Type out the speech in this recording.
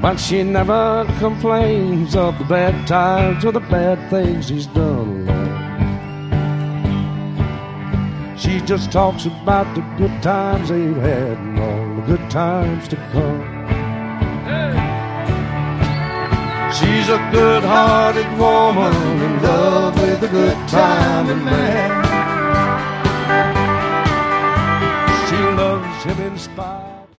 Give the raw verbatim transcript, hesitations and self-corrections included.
But she never complains of the bad times or the bad things he's done, Lord. She just talks about the good times they've had and all the good times to come. Hey. She's a good-hearted woman in love with a good-timing man.